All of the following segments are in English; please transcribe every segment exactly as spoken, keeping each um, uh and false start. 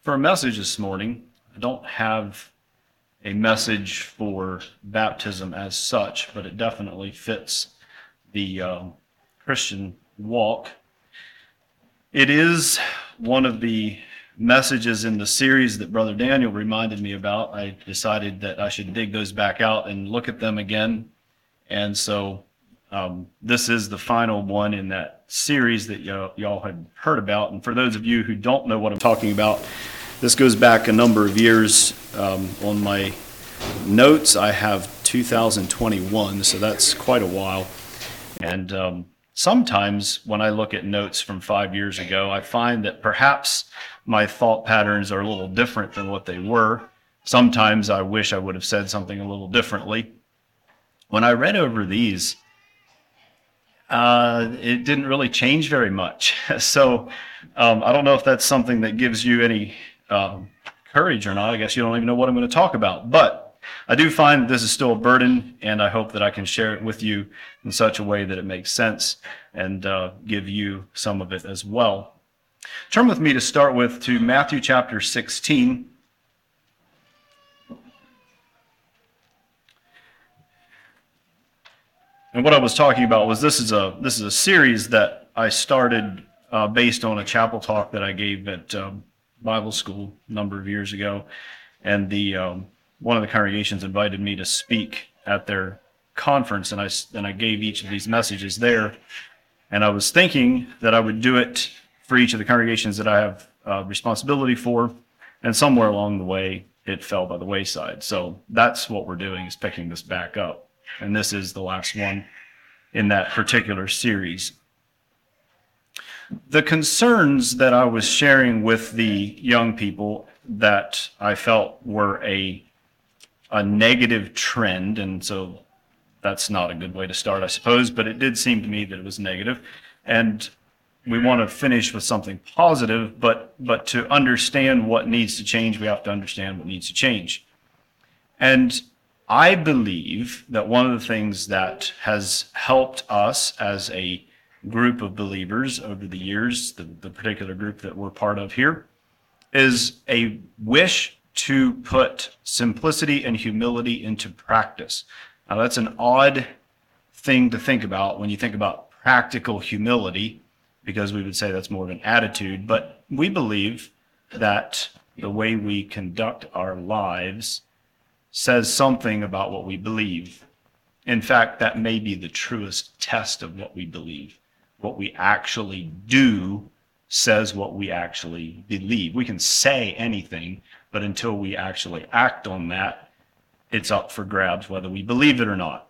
For a message this morning, I don't have a message for baptism as such, but it definitely fits the uh, Christian walk. It is one of the messages in the series that Brother Daniel reminded me about. I decided that I should dig those back out and look at them again. And so um, this is the final one in that series that y- y'all had heard about. And for those of you who don't know what I'm talking about, this goes back a number of years. Um, on my notes, I have two thousand twenty-one, so that's quite a while. And um, sometimes when I look at notes from five years ago, I find that perhaps my thought patterns are a little different than what they were. Sometimes I wish I would have said something a little differently. When I read over these, uh, it didn't really change very much. So um, I don't know if that's something that gives you any um, courage or not. I guess you don't even know what I'm going to talk about. But I do find that this is still a burden, and I hope that I can share it with you in such a way that it makes sense and uh, give you some of it as well. Turn with me to start with to Matthew chapter sixteen. And what I was talking about was this is a this is a series that I started uh, based on a chapel talk that I gave at um, Bible school a number of years ago, and the um, one of the congregations invited me to speak at their conference, and I and I gave each of these messages there, and I was thinking that I would do it for each of the congregations that I have uh, responsibility for, and somewhere along the way it fell by the wayside. So that's what we're doing, is picking this back up. And this is the last one in that particular series. The concerns that I was sharing with the young people that I felt were a, a negative trend, and so that's not a good way to start, I suppose, but it did seem to me that it was negative. And we want to finish with something positive, but, but to understand what needs to change, we have to understand what needs to change. And I believe that one of the things that has helped us as a group of believers over the years, the, the particular group that we're part of here, is a wish to put simplicity and humility into practice. Now, that's an odd thing to think about when you think about practical humility, because we would say that's more of an attitude, but we believe that the way we conduct our lives says something about what we believe. In fact, that may be the truest test of what we believe. What we actually do says what we actually believe. We can say anything, but until we actually act on that, it's up for grabs whether we believe it or not.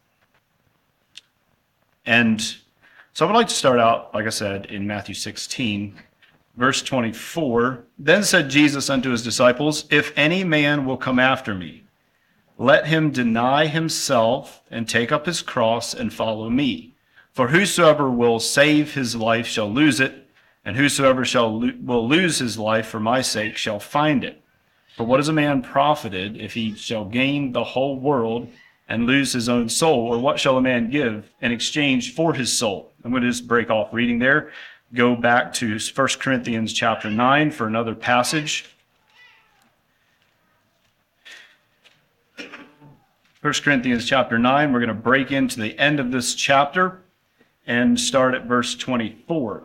And so I would like to start out, like I said, in Matthew sixteen, verse twenty-four. Then said Jesus unto his disciples, If any man will come after me, let him deny himself and take up his cross and follow me. For whosoever will save his life shall lose it, and whosoever shall lo- will lose his life for my sake shall find it. For what is a man profited if he shall gain the whole world and lose his own soul? Or what shall a man give in exchange for his soul? I'm going to just break off reading there. Go back to First Corinthians chapter nine for another passage. First Corinthians chapter nine, we're going to break into the end of this chapter and start at verse twenty-four.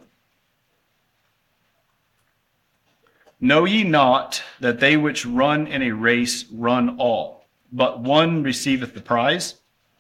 Know ye not that they which run in a race run all, but one receiveth the prize?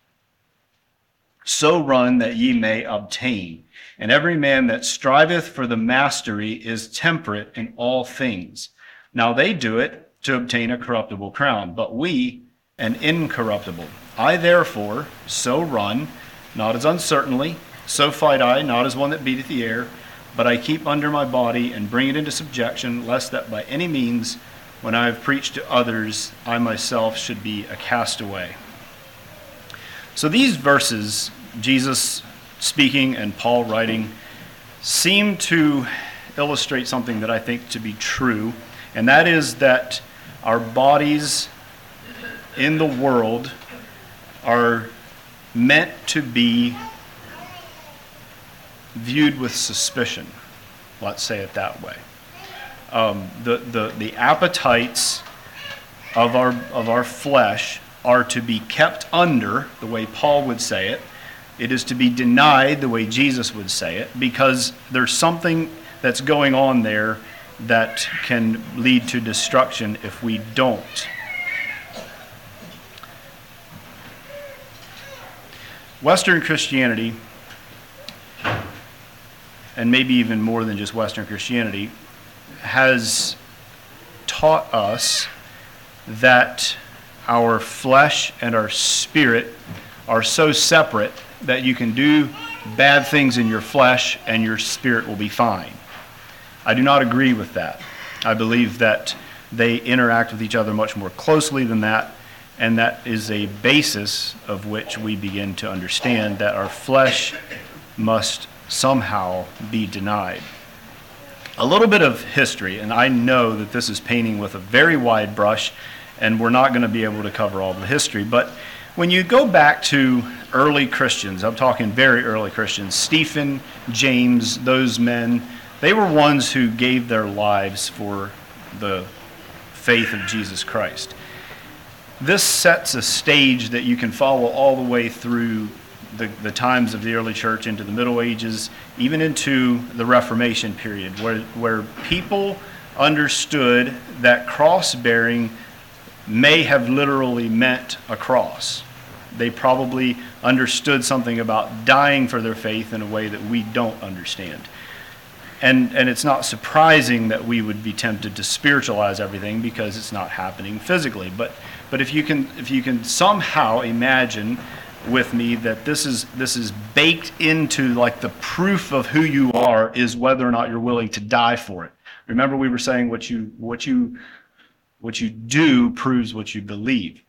So run that ye may obtain. And every man that striveth for the mastery is temperate in all things. Now they do it to obtain a corruptible crown, but we an incorruptible. I therefore so run, not as uncertainly, so fight I, not as one that beateth the air, but I keep under my body and bring it into subjection, lest that by any means, when I have preached to others, I myself should be a castaway. So these verses, Jesus speaking and Paul writing, seem to illustrate something that I think to be true, and that is that our bodies in the world are meant to be viewed with suspicion. Let's say it that way. Um, the, the, the appetites of our, of our flesh are to be kept under, the way Paul would say it. It is to be denied, the way Jesus would say it, because there's something that's going on there that can lead to destruction if we don't. Western Christianity, and maybe even more than just Western Christianity, has taught us that our flesh and our spirit are so separate that you can do bad things in your flesh and your spirit will be fine. I do not agree with that. I believe that they interact with each other much more closely than that, and that is a basis of which we begin to understand that our flesh must somehow be denied. A little bit of history, and I know that this is painting with a very wide brush, and we're not going to be able to cover all the history, but when you go back to early Christians, I'm talking very early Christians, Stephen, James, those men, they were ones who gave their lives for the faith of Jesus Christ. This sets a stage that you can follow all the way through the, the times of the early church into the Middle Ages, even into the Reformation period, where, where people understood that cross-bearing may have literally meant a cross. They probably understood something about dying for their faith in a way that we don't understand. And, and it's not surprising that we would be tempted to spiritualize everything because it's not happening physically. But, but if you can, if you can somehow imagine with me that this is, this is baked into, like, the proof of who you are is whether or not you're willing to die for it. Remember, we were saying what you, what you, what you do proves what you believe.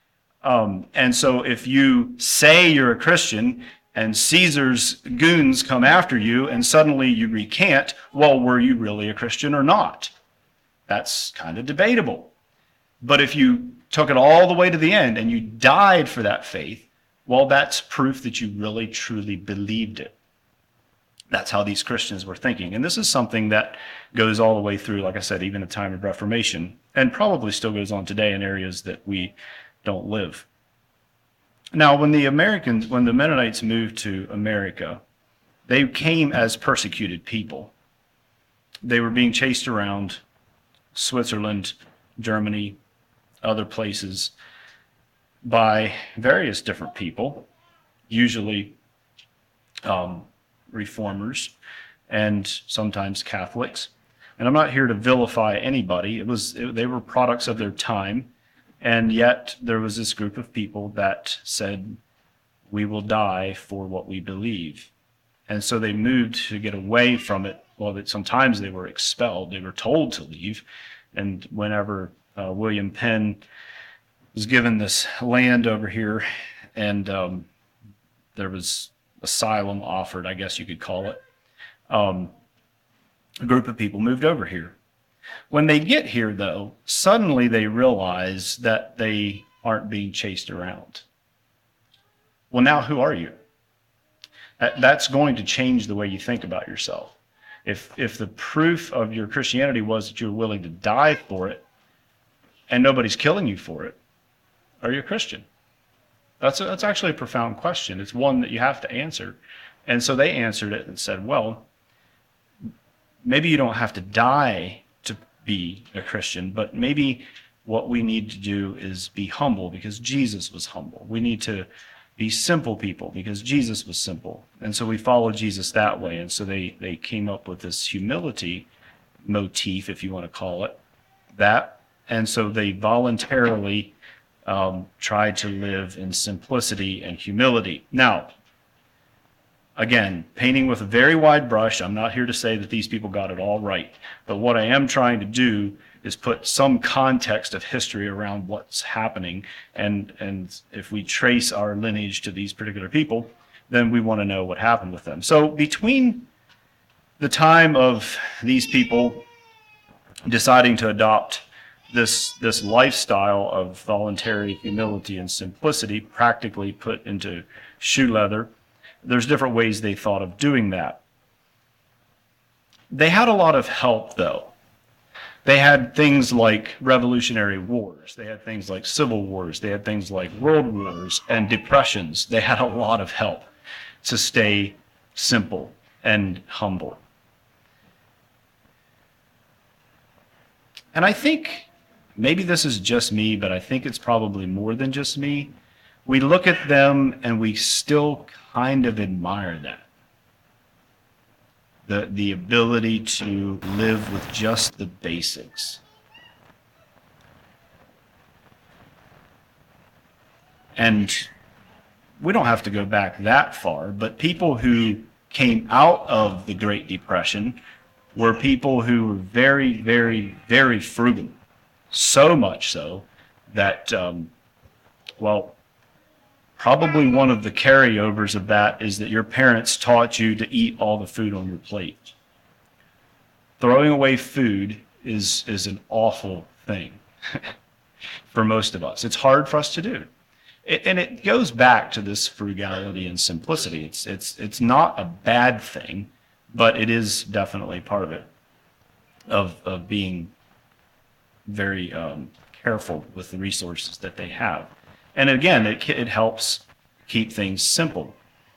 Um, and so if you say you're a Christian and Caesar's goons come after you and suddenly you recant, well, were you really a Christian or not? That's kind of debatable. But if you took it all the way to the end and you died for that faith, well, that's proof that you really, truly believed it. That's how these Christians were thinking. And this is something that goes all the way through, like I said, even the time of Reformation, and probably still goes on today in areas that we don't live. Now, when the Americans, when the Mennonites moved to America, they came as persecuted people. They were being chased around Switzerland, Germany, other places by various different people, usually um, reformers and sometimes Catholics. And I'm not here to vilify anybody. It was it, they were products of their time. And yet there was this group of people that said, we will die for what we believe. And so they moved to get away from it. Well, that sometimes they were expelled. They were told to leave. And whenever uh, William Penn was given this land over here, and um, there was asylum offered, I guess you could call it, um, a group of people moved over here. When they get here, though, suddenly they realize that they aren't being chased around. Well, now who are you? That's going to change the way you think about yourself. If, if the proof of your Christianity was that you're willing to die for it, and nobody's killing you for it, are you a Christian? That's, a, that's actually a profound question. It's one that you have to answer. And so they answered it and said, well, maybe you don't have to die to be a Christian, but maybe what we need to do is be humble because Jesus was humble. We need to be simple people because Jesus was simple. And so we follow Jesus that way. And so they, they came up with this humility motif, if you want to call it that. And so they voluntarily um, tried to live in simplicity and humility. Now, again, painting with a very wide brush, I'm not here to say that these people got it all right. But what I am trying to do is put some context of history around what's happening. And, and if we trace our lineage to these particular people, then we want to know what happened with them. So between the time of these people deciding to adopt this, this lifestyle of voluntary humility and simplicity, practically put into shoe leather, there's different ways they thought of doing that. They had a lot of help, though. They had things like Revolutionary Wars. They had things like Civil Wars. They had things like World Wars and depressions. They had a lot of help to stay simple and humble. And I think, maybe this is just me, but I think it's probably more than just me. We look at them and we still kind of admire that. The, the ability to live with just the basics. And we don't have to go back that far, but people who came out of the Great Depression were people who were very, very, very frugal. So much so that, um, well, probably one of the carryovers of that is that your parents taught you to eat all the food on your plate. Throwing away food is, is an awful thing for most of us. It's hard for us to do. It, and it goes back to this frugality and simplicity. It's, it's, it's not a bad thing, but it is definitely part of it, of, of being very um, careful with the resources that they have. And again, it, it helps keep things simple.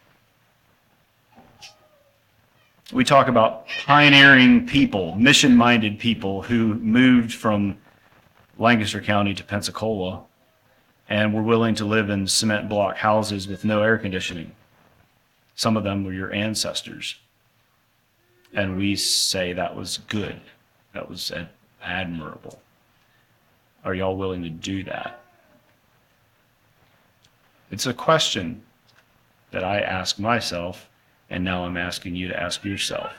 We talk about pioneering people, mission-minded people who moved from Lancaster County to Pensacola and were willing to live in cement block houses with no air conditioning. Some of them were your ancestors. And we say that was good. That was admirable. Are y'all willing to do that? It's a question that I ask myself, and now I'm asking you to ask yourself.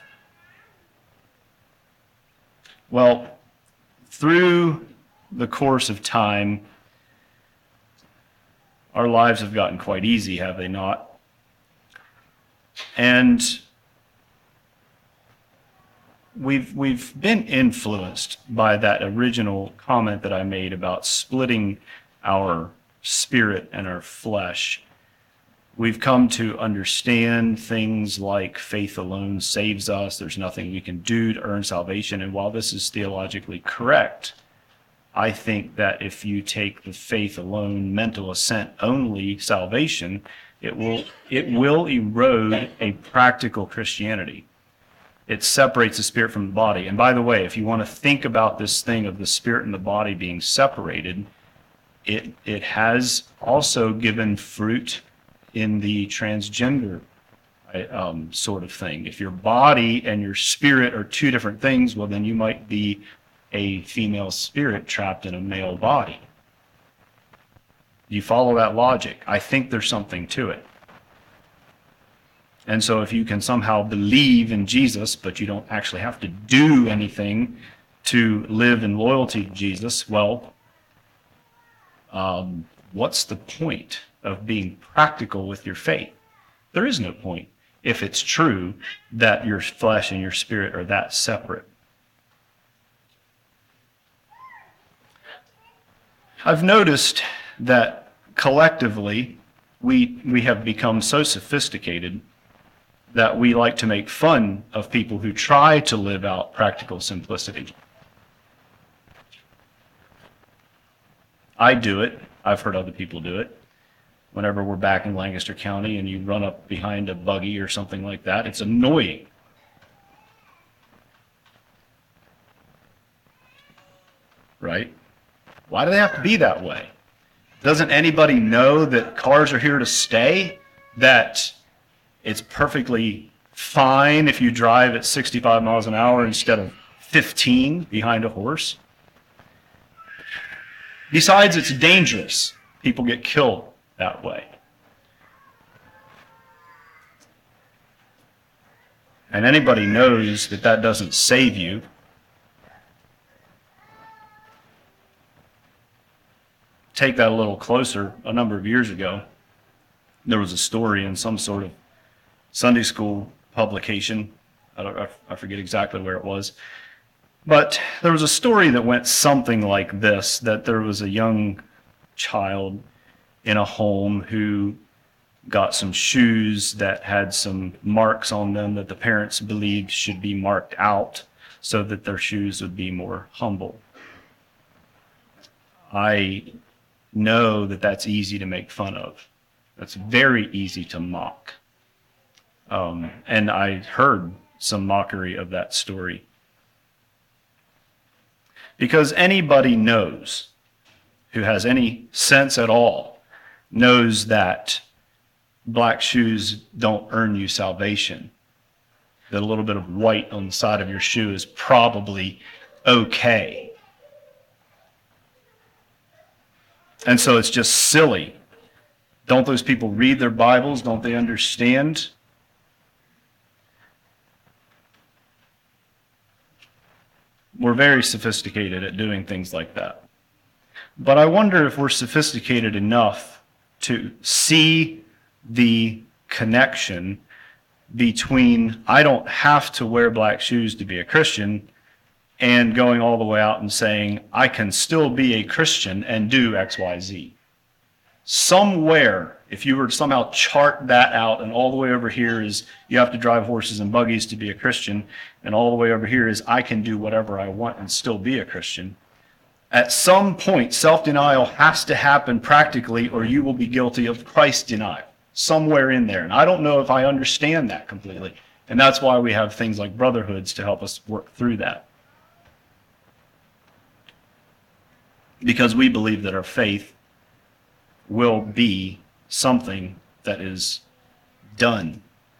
Well, through the course of time, our lives have gotten quite easy, have they not? And we've we've been influenced by that original comment that I made about splitting our spirit and our flesh. We've come to understand things like faith alone saves us. There's nothing we can do to earn salvation. And while this is theologically correct, I think that if you take the faith alone, mental assent only salvation, it will it will erode a practical Christianity. It separates the spirit from the body. And by the way, if you want to think about this thing of the spirit and the body being separated, It it has also given fruit in the transgender um, sort of thing. If your body and your spirit are two different things, well, then you might be a female spirit trapped in a male body. You follow that logic? I think there's something to it. And so if you can somehow believe in Jesus, but you don't actually have to do anything to live in loyalty to Jesus, well, Um, what's the point of being practical with your faith? There is no point if it's true that your flesh and your spirit are that separate. I've noticed that collectively we we have become so sophisticated that we like to make fun of people who try to live out practical simplicity. I do it. I've heard other people do it. Whenever we're back in Lancaster County and you run up behind a buggy or something like that, it's annoying. Right? Why do they have to be that way? Doesn't anybody know that cars are here to stay? That it's perfectly fine if you drive at sixty-five miles an hour instead of fifteen behind a horse? Besides, it's dangerous. People get killed that way. And anybody knows that that doesn't save you. Take that a little closer. A number of years ago, there was a story in some sort of Sunday school publication. I, don't, I forget exactly where it was. But there was a story that went something like this, that there was a young child in a home who got some shoes that had some marks on them that the parents believed should be marked out so that their shoes would be more humble. I know that that's easy to make fun of. That's very easy to mock. Um, and I heard some mockery of that story. Because anybody knows, who has any sense at all, knows that black shoes don't earn you salvation. That a little bit of white on the side of your shoe is probably okay. And so it's just silly. Don't those people read their Bibles? Don't they understand? We're very sophisticated at doing things like that. But I wonder if we're sophisticated enough to see the connection between I don't have to wear black shoes to be a Christian and going all the way out and saying I can still be a Christian and do X Y Z. Somewhere, if you were to somehow chart that out, and all the way over here is you have to drive horses and buggies to be a Christian, and all the way over here is I can do whatever I want and still be a Christian. At some point, self-denial has to happen practically, or you will be guilty of Christ denial, somewhere in there. And I don't know if I understand that completely. And that's why we have things like brotherhoods to help us work through that. Because we believe that our faith will be something that is done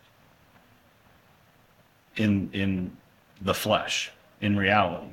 in, in the flesh, in reality.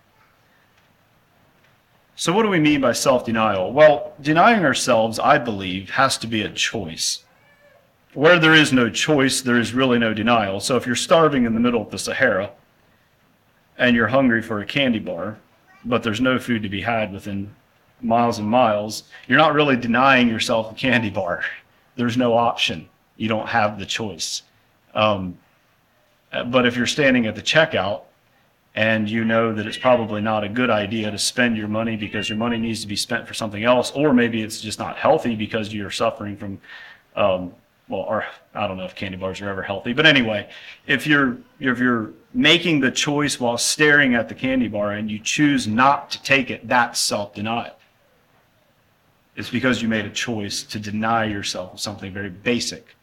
So what do we mean by self-denial? Well, denying ourselves, I believe, has to be a choice. Where there is no choice, there is really no denial. So if you're starving in the middle of the Sahara and you're hungry for a candy bar, but there's no food to be had within miles and miles, you're not really denying yourself a candy bar. There's no option. You don't have the choice. Um, but if you're standing at the checkout and you know that it's probably not a good idea to spend your money because your money needs to be spent for something else, or maybe it's just not healthy because you're suffering from, um, well, or I don't know if candy bars are ever healthy, but anyway, if you're if you're making the choice while staring at the candy bar and you choose not to take it, that's self-denial. It's because you made a choice to deny yourself of something very basic.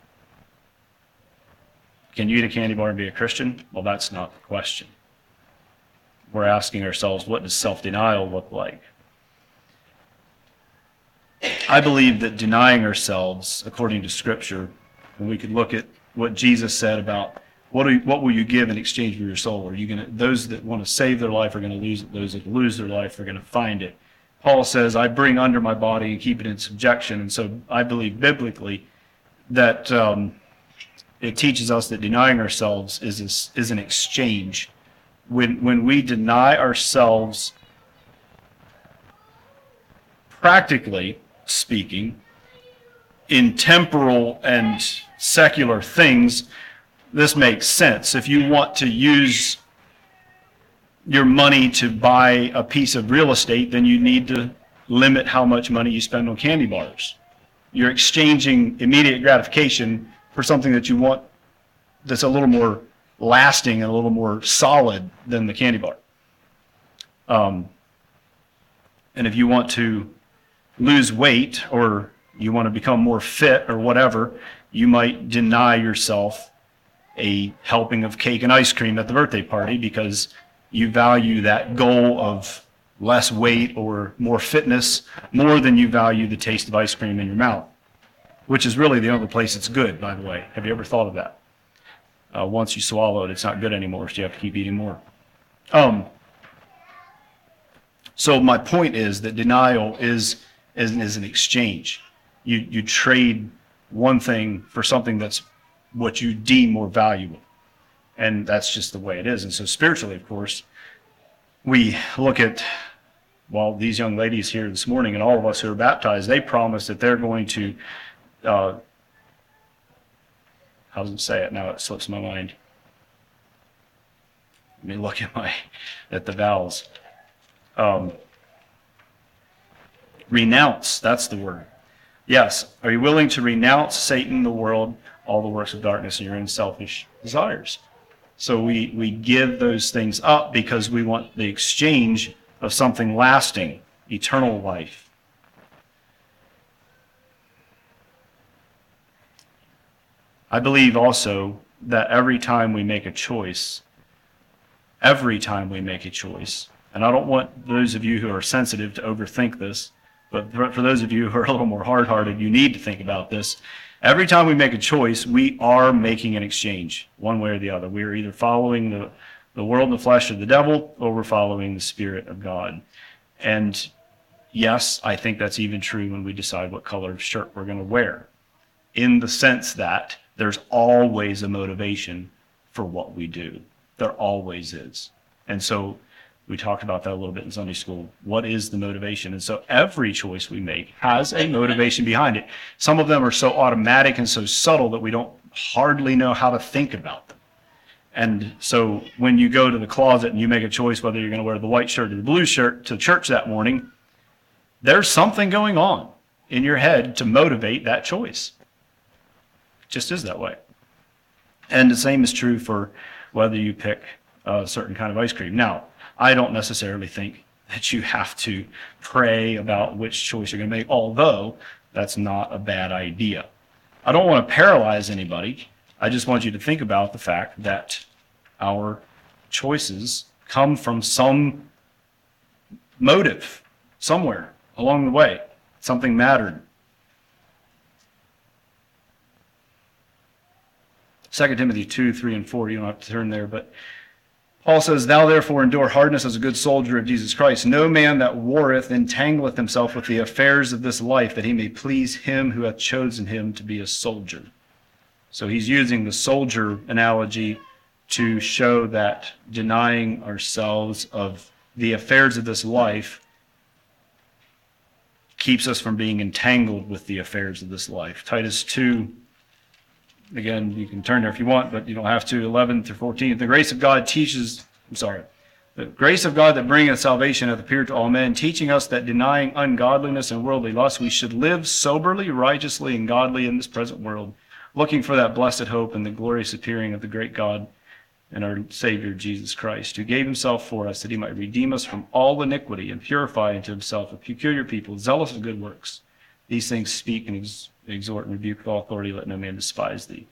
Can you eat a candy bar and be a Christian? Well, that's not the question. We're asking ourselves, what does self-denial look like? I believe that denying ourselves, according to Scripture, and we could look at what Jesus said about what, do you, what will you give in exchange for your soul? Are you going to? Those that want to save their life are going to lose it. Those that lose their life are going to find it. Paul says, I bring under my body and keep it in subjection. And so I believe biblically that um, it teaches us that denying ourselves is, is, is an exchange. When, when we deny ourselves, practically speaking, in temporal and secular things, this makes sense. If you want to use your money to buy a piece of real estate, then you need to limit how much money you spend on candy bars. You're exchanging immediate gratification for something that you want that's a little more lasting and a little more solid than the candy bar. Um, and if you want to lose weight or you want to become more fit or whatever, you might deny yourself a helping of cake and ice cream at the birthday party because you value that goal of less weight or more fitness more than you value the taste of ice cream in your mouth, which is really the only place it's good, by the way. Have you ever thought of that? Uh, once you swallow it, it's not good anymore, so you have to keep eating more. Um, so my point is that denial is, is, is an exchange. You, you trade one thing for something that's what you deem more valuable. And that's just the way it is. And so spiritually, of course, we look at, well, these young ladies here this morning and all of us who are baptized, they promise that they're going to, uh, how does it say it? Now it slips my mind. Let me look at my, at the vowels. Um, renounce, that's the word. Yes, are you willing to renounce Satan, the world, all the works of darkness, and your own selfish desires? So we, we give those things up because we want the exchange of something lasting, eternal life. I believe also that every time we make a choice, every time we make a choice, and I don't want those of you who are sensitive to overthink this, but for those of you who are a little more hard-hearted, you need to think about this. Every time we make a choice, we are making an exchange, one way or the other. We are either following the, the world and the flesh of the devil, or we're following the Spirit of God. And yes, I think that's even true when we decide what color of shirt we're going to wear, in the sense that there's always a motivation for what we do. There always is. And so we talked about that a little bit in Sunday school. What is the motivation? And so every choice we make has a motivation behind it. Some of them are so automatic and so subtle that we don't hardly know how to think about them. And so when you go to the closet and you make a choice whether you're going to wear the white shirt or the blue shirt to church that morning, there's something going on in your head to motivate that choice. It just is that way. And the same is true for whether you pick a certain kind of ice cream. Now, I don't necessarily think that you have to pray about which choice you're going to make, although that's not a bad idea. I don't want to paralyze anybody. I just want you to think about the fact that our choices come from some motive somewhere along the way. Something mattered. Second Timothy two, three, and four, you don't have to turn there, but Paul says, "Thou therefore endure hardness as a good soldier of Jesus Christ. No man that warreth entangleth himself with the affairs of this life, that he may please him who hath chosen him to be a soldier." So he's using the soldier analogy to show that denying ourselves of the affairs of this life keeps us from being entangled with the affairs of this life. Titus two, again, you can turn there if you want, but you don't have to. eleven through fourteen. "The grace of God teaches, I'm sorry, the grace of God that bringeth salvation hath appeared to all men, teaching us that denying ungodliness and worldly lust, we should live soberly, righteously, and godly in this present world, looking for that blessed hope and the glorious appearing of the great God and our Savior Jesus Christ, who gave himself for us that he might redeem us from all iniquity and purify unto himself a peculiar people, zealous of good works. These things speak and ex- exhort and rebuke with all authority, let no man despise thee."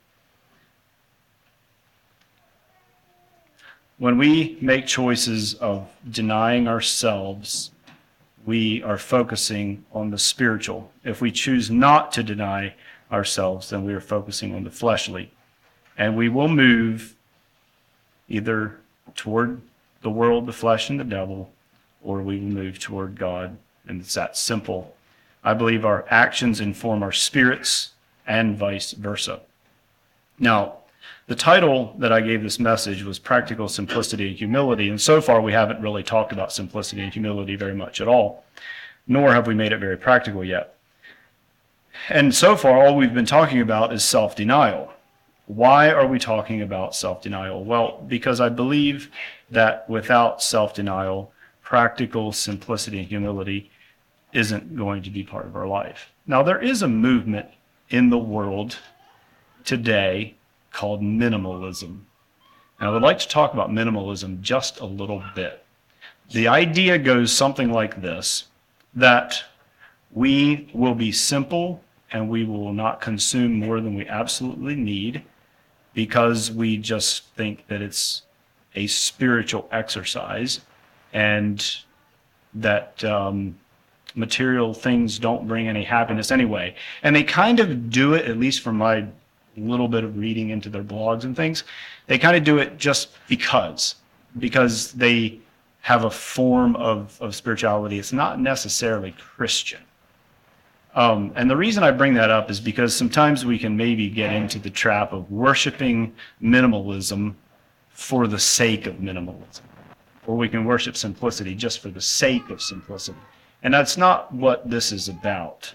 When we make choices of denying ourselves, we are focusing on the spiritual. If we choose not to deny ourselves, then we are focusing on the fleshly. And we will move either toward the world, the flesh, and the devil, or we will move toward God. And it's that simple. I believe our actions inform our spirits and vice versa. Now, the title that I gave this message was Practical Simplicity and Humility, and so far we haven't really talked about simplicity and humility very much at all, nor have we made it very practical yet. And so far all we've been talking about is self-denial. Why are we talking about self-denial? Well, because I believe that without self-denial, practical simplicity and humility isn't going to be part of our life. Now, there is a movement in the world today called minimalism. And I would like to talk about minimalism just a little bit. The idea goes something like this, that we will be simple and we will not consume more than we absolutely need because we just think that it's a spiritual exercise and that um, material things don't bring any happiness anyway. And they kind of do it, at least from my little bit of reading into their blogs and things, they kind of do it just because, because they have a form of, of spirituality. It's not necessarily Christian. Um, and the reason I bring that up is because sometimes we can maybe get into the trap of worshiping minimalism for the sake of minimalism. Or we can worship simplicity just for the sake of simplicity. And that's not what this is about.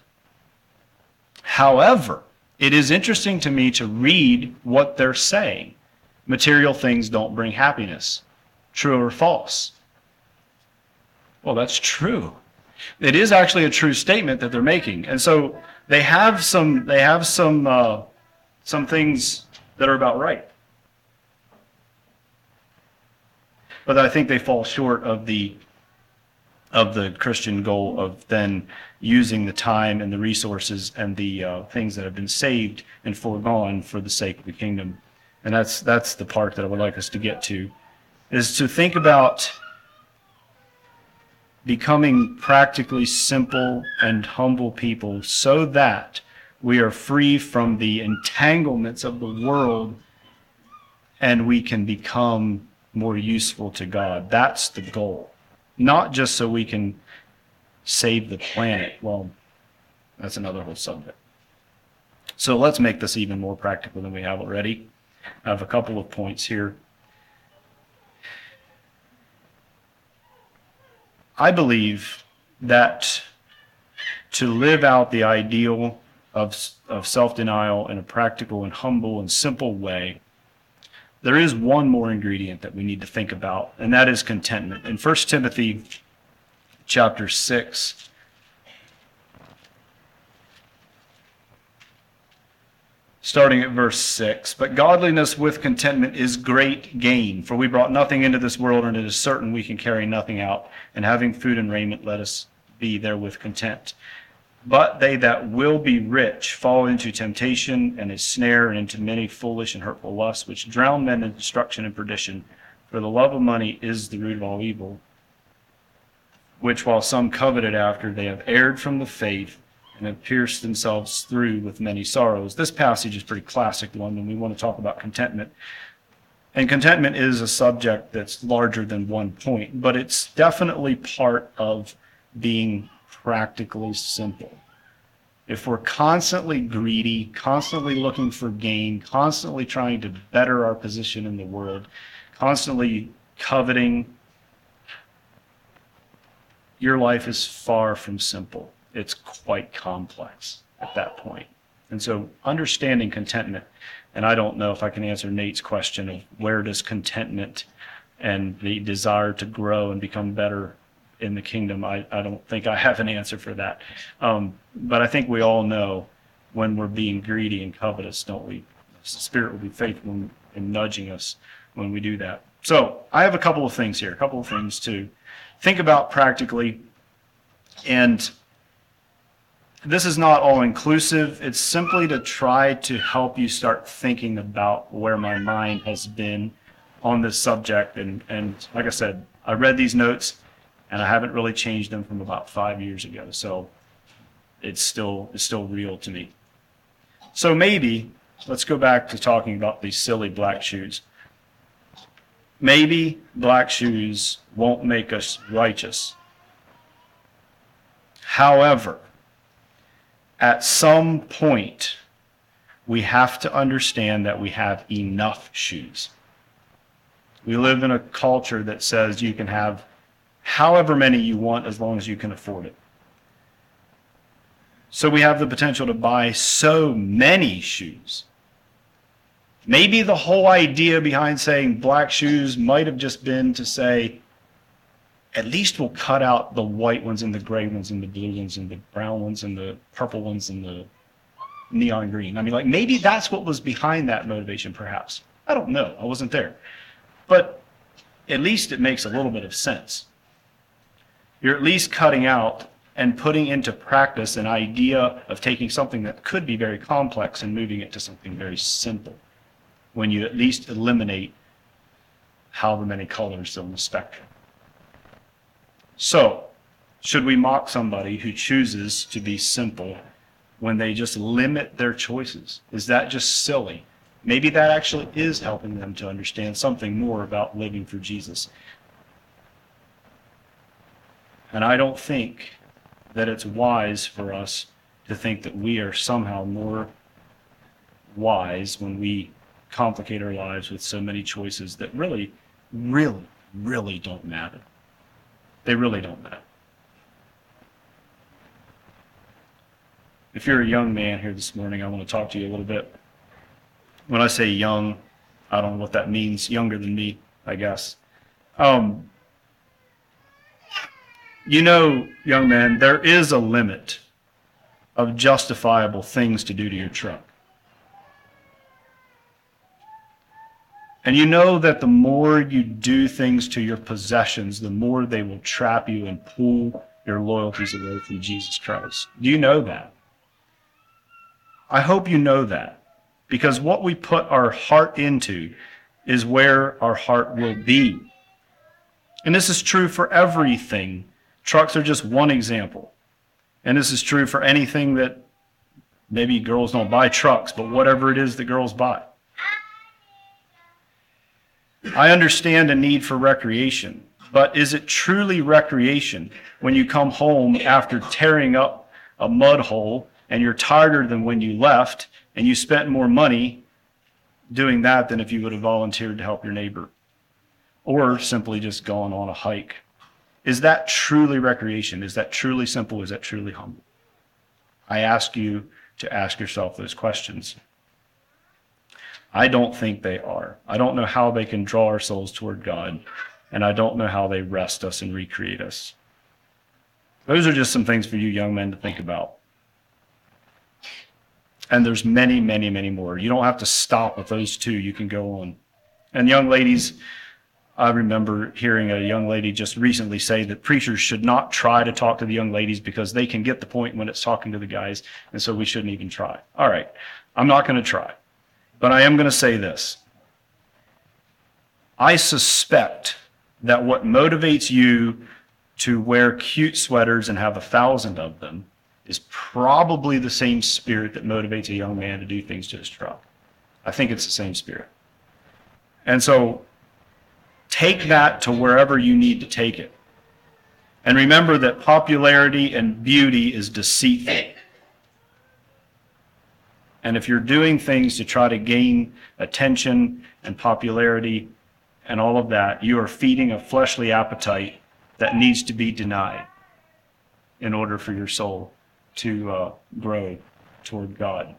However, it is interesting to me to read what they're saying. Material things don't bring happiness. True or false? Well, that's true. It is actually a true statement that they're making. And so they have some they have some uh, some things that are about right. but I think they fall short of the of the Christian goal of then using the time and the resources and the uh, things that have been saved and foregone for the sake of the kingdom. And that's that's the part that I would like us to get to, is to think about becoming practically simple and humble people so that we are free from the entanglements of the world and we can become more useful to God. That's the goal. Not just so we can save the planet. Well, that's another whole subject. So let's make this even more practical than we have already. I have a couple of points here. I believe that to live out the ideal of, of self-denial in a practical and humble and simple way, there is one more ingredient that we need to think about, and that is contentment. In First Timothy chapter six, starting at verse six, "But godliness with contentment is great gain, for we brought nothing into this world, and it is certain we can carry nothing out. And having food and raiment, let us be therewith content. But they that will be rich fall into temptation and a snare, and into many foolish and hurtful lusts, which drown men in destruction and perdition. For the love of money is the root of all evil, which while some coveted after, they have erred from the faith, and have pierced themselves through with many sorrows." This passage is a pretty classic one when we want to talk about contentment. And contentment is a subject that's larger than one point, but it's definitely part of being practically simple. If we're constantly greedy, constantly looking for gain, constantly trying to better our position in the world, constantly coveting, your life is far from simple. It's quite complex at that point. And so understanding contentment, and I don't know if I can answer Nate's question of where does contentment and the desire to grow and become better in the kingdom, I, I don't think I have an answer for that. Um, but I think we all know when we're being greedy and covetous, don't we? The Spirit will be faithful in, in nudging us when we do that. So I have a couple of things here, a couple of things to think about practically. And this is not all inclusive. It's simply to try to help you start thinking about where my mind has been on this subject. And, and like I said, I read these notes and I haven't really changed them from about five years ago. So it's still, it's still real to me. So maybe let's go back to talking about these silly black shoes. Maybe black shoes won't make us righteous. However, at some point, we have to understand that we have enough shoes. We live in a culture that says you can have however many you want as long as you can afford it. So we have the potential to buy so many shoes. Maybe the whole idea behind saying black shoes might have just been to say, at least we'll cut out the white ones and the gray ones and the blue ones and the brown ones and the purple ones and the neon green. I mean, like, maybe that's what was behind that motivation, perhaps. I don't know. I wasn't there. But at least it makes a little bit of sense. You're at least cutting out and putting into practice an idea of taking something that could be very complex and moving it to something very simple, when you at least eliminate however many colors on the spectrum. So, should we mock somebody who chooses to be simple when they just limit their choices? Is that just silly? Maybe that actually is helping them to understand something more about living for Jesus. And I don't think that it's wise for us to think that we are somehow more wise when we complicate our lives with so many choices that really, really, really don't matter. They really don't matter. If you're a young man here this morning, I want to talk to you a little bit. When I say young, I don't know what that means. Younger than me, I guess. Um, you know, young man, there is a limit of justifiable things to do to your truck. And you know that the more you do things to your possessions, the more they will trap you and pull your loyalties away from Jesus Christ. Do you know that? I hope you know that, because what we put our heart into is where our heart will be. And this is true for everything. Trucks are just one example. And this is true for anything that maybe girls don't buy trucks, but whatever it is that girls buy. I understand a need for recreation, but is it truly recreation when you come home after tearing up a mud hole and you're tired than when you left and you spent more money doing that than if you would have volunteered to help your neighbor or simply just gone on a hike? Is that truly recreation? Is that truly simple? Is that truly humble? I ask you to ask yourself those questions. I don't think they are. I don't know how they can draw our souls toward God, and I don't know how they rest us and recreate us. Those are just some things for you young men to think about. And there's many, many, many more. You don't have to stop with those two. You can go on. And young ladies, I remember hearing a young lady just recently say that preachers should not try to talk to the young ladies because they can get the point when it's talking to the guys, and so we shouldn't even try. All right, I'm not going to try. But I am going to say this. I suspect that what motivates you to wear cute sweaters and have a thousand of them is probably the same spirit that motivates a young man to do things to his truck. I think it's the same spirit. And so take that to wherever you need to take it. And remember that popularity and beauty is deceitful. And if you're doing things to try to gain attention and popularity and all of that, you are feeding a fleshly appetite that needs to be denied in order for your soul to uh, grow toward God.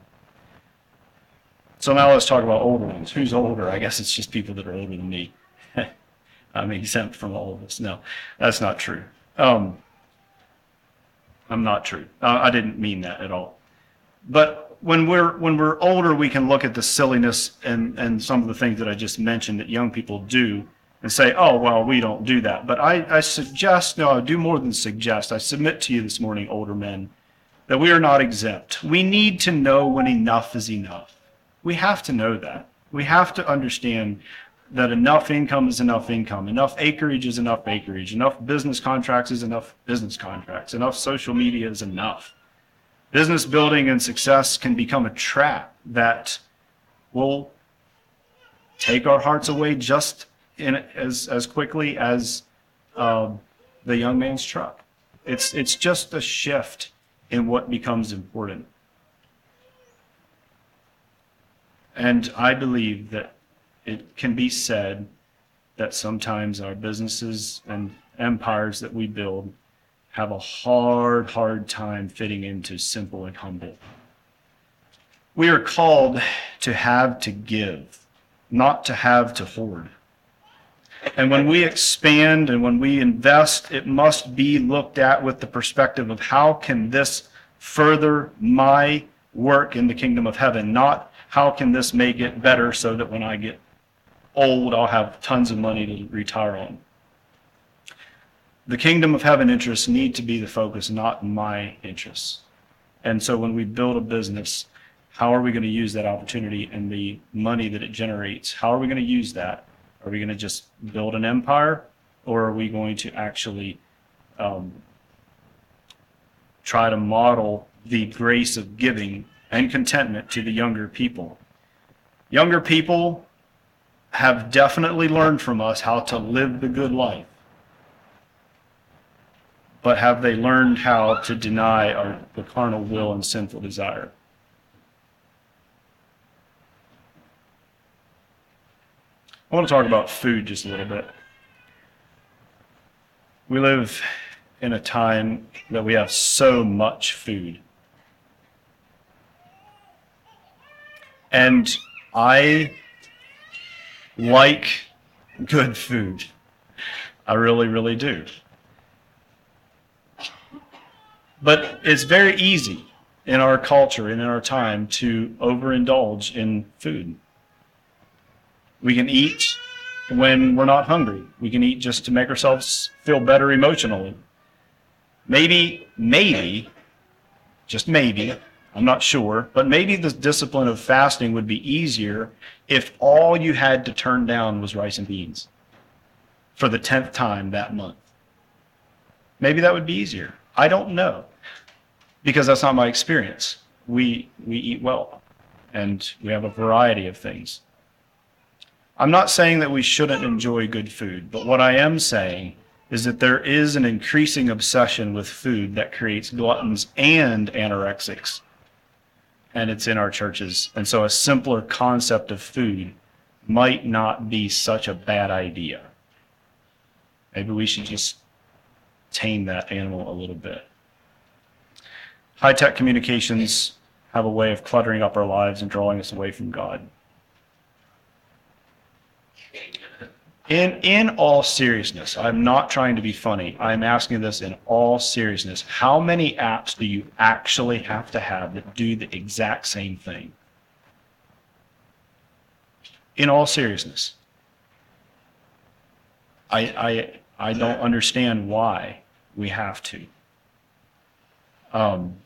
So now let's talk about older ones. Who's older? I guess it's just people that are older than me. I'm exempt from all of this. No, that's not true. Um, I'm not true. Uh, I didn't mean that at all. But when we're when we're older, we can look at the silliness and, and some of the things that I just mentioned that young people do and say, oh, well, we don't do that. But I, I suggest, no, I do more than suggest. I submit to you this morning, older men, that we are not exempt. We need to know when enough is enough. We have to know that. We have to understand that enough income is enough income, enough acreage is enough acreage, enough business contracts is enough business contracts, enough social media is enough. Business building and success can become a trap that will take our hearts away just in as as quickly as uh, the young man's truck. It's it's just a shift in what becomes important. And I believe that it can be said that sometimes our businesses and empires that we build have a hard, hard time fitting into simple and humble. We are called to have to give, not to have to hoard. And when we expand and when we invest, it must be looked at with the perspective of how can this further my work in the kingdom of heaven, not how can this make it better so that when I get old, I'll have tons of money to retire on. The kingdom of heaven interests need to be the focus, not my interests. And so when we build a business, how are we going to use that opportunity and the money that it generates? How are we going to use that? Are we going to just build an empire, or are we going to actually um, try to model the grace of giving and contentment to the younger people? Younger people have definitely learned from us how to live the good life. But have they learned how to deny our, the carnal will and sinful desire? I want to talk about food just a little bit. We live in a time that we have so much food. And I like good food. I really, really do. But it's very easy in our culture and in our time to overindulge in food. We can eat when we're not hungry. We can eat just to make ourselves feel better emotionally. Maybe, maybe, just maybe, I'm not sure, but maybe the discipline of fasting would be easier if all you had to turn down was rice and beans for the tenth time that month. Maybe that would be easier. I don't know, because that's not my experience. We we eat well, and we have a variety of things. I'm not saying that we shouldn't enjoy good food, but what I am saying is that there is an increasing obsession with food that creates gluttons and anorexics, and it's in our churches. And so a simpler concept of food might not be such a bad idea. Maybe we should just tame that animal a little bit. High-tech communications have a way of cluttering up our lives and drawing us away from God. In, in all seriousness, I'm not trying to be funny. I'm asking this in all seriousness. How many apps do you actually have to have that do the exact same thing? In all seriousness. I, I, I don't understand why we have to. Um,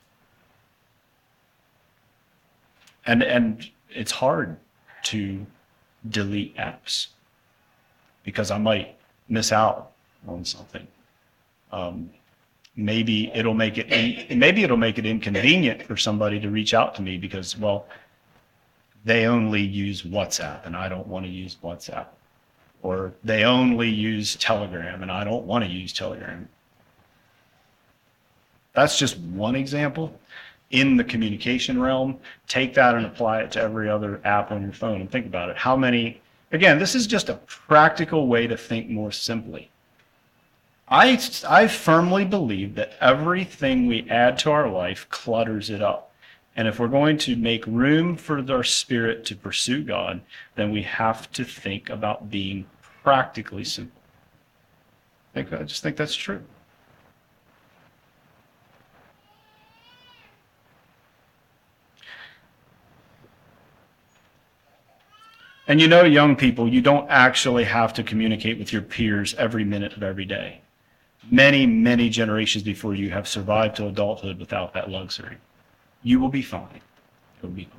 and, and it's hard to delete apps, because I might miss out on something. Um, maybe it'll make it in, maybe it'll make it inconvenient for somebody to reach out to me because, well, they only use WhatsApp and I don't want to use WhatsApp, or they only use Telegram and I don't want to use Telegram. That's just one example in the communication realm. Take that and apply it to every other app on your phone and think about it. How many? Again, this is just a practical way to think more simply. I, I firmly believe that everything we add to our life clutters it up. And if we're going to make room for our spirit to pursue God, then we have to think about being practically simple. I, think, I just think that's true. And you know, young people, you don't actually have to communicate with your peers every minute of every day. Many, many generations before you have survived to adulthood without that luxury. You will be fine. You'll be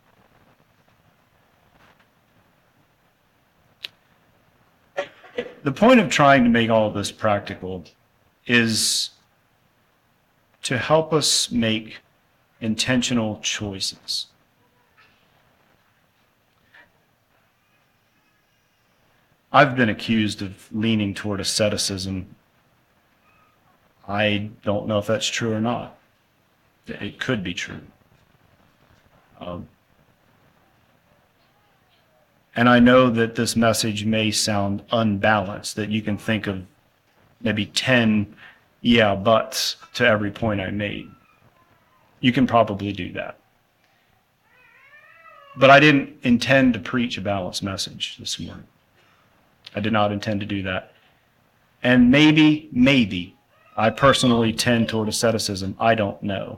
fine. The point of trying to make all of this practical is to help us make intentional choices. I've been accused of leaning toward asceticism. I don't know if that's true or not. It could be true. Um, and I know that this message may sound unbalanced, that you can think of maybe ten yeah buts to every point I made. You can probably do that. But I didn't intend to preach a balanced message this morning. I did not intend to do that. And maybe, maybe, I personally tend toward asceticism. I don't know.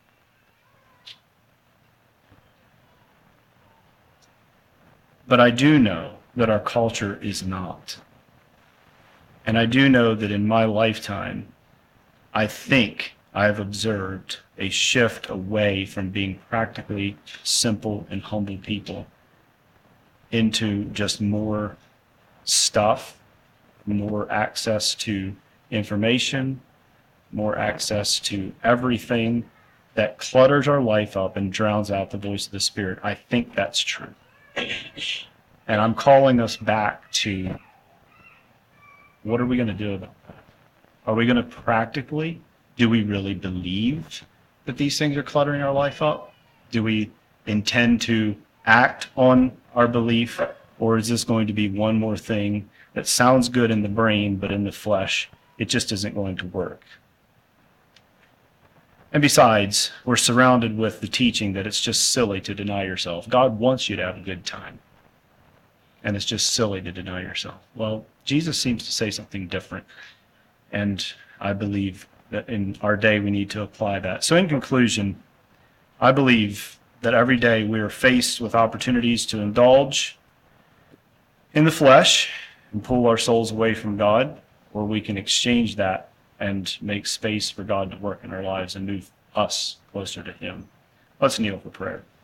But I do know that our culture is not. And I do know that in my lifetime, I think I have observed a shift away from being practically simple and humble people into just more stuff, more access to information, more access to everything that clutters our life up and drowns out the voice of the Spirit. I think that's true. And I'm calling us back to, what are we going to do about that? Are we going to practically, do we really believe that these things are cluttering our life up? Do we intend to act on our belief? Or is this going to be one more thing that sounds good in the brain, but in the flesh, it just isn't going to work? And besides, we're surrounded with the teaching that it's just silly to deny yourself. God wants you to have a good time. And it's just silly to deny yourself. Well, Jesus seems to say something different. And I believe that in our day we need to apply that. So in conclusion, I believe that every day we are faced with opportunities to indulge in the flesh and pull our souls away from God, or we can exchange that and make space for God to work in our lives and move us closer to Him. Let's kneel for prayer.